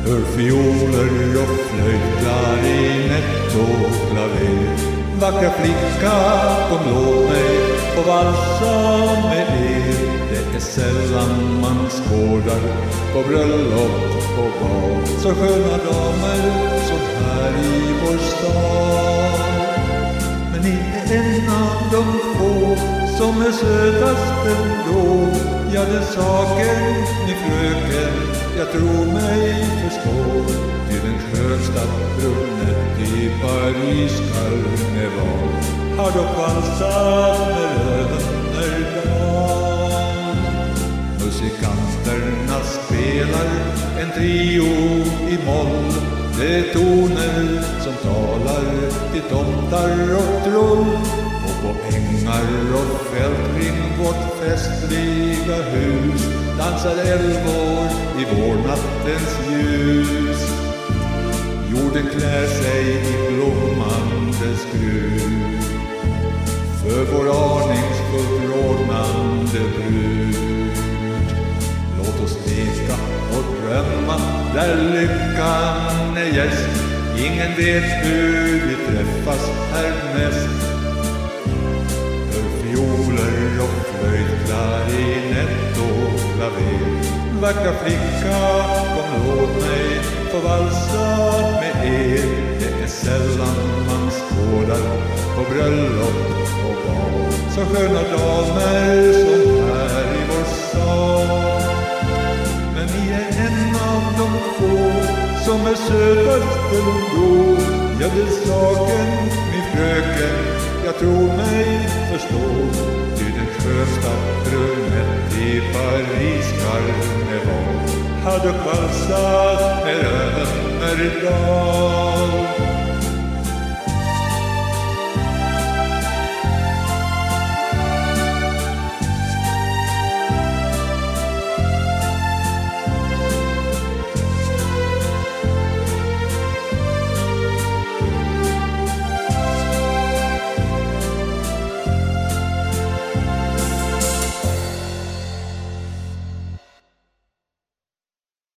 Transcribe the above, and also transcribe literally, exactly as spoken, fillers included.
Hör fioler och flöjt, klarinett och klaver. Vackra flicka, kom låt mig få valsa med er. Det är sällan man skådar på bröllop och bal så sköna damer som här i vår stad. Men ni är en av de få som är sötast ändå. Ja, den saken, min fröken, jag tror mig förstå. Till den skönsta brunnet i Paris karneval har dock valsat med Rönnerdal. Musikanterna spelar en trio i moll. Det är toner som talar till tomtar och troll. Och på ängar och fält kring vårt festliga hus dansar älvor i vårnattens ljus. Jorden klär sig i blommande skrud för vår aningsfullt rodnande brud. Låt oss leka och drömma där lyckan är gäst. Ingen vet hur vi träffas härnäst. Hör fioler och flöjt, klarinett och klaver. Vackra flicka, kom låt mig få valsa med er. Det är sällan man skådar på bröllop och bal så sköna damer som här i vår stad. Men ni är en av de få som är sötast ändå. Ja, det är saken, min fröken, jag tror mig förstå. Ty den skönsta brunnet i Paris karneval har dock valsat med Rönnerdal.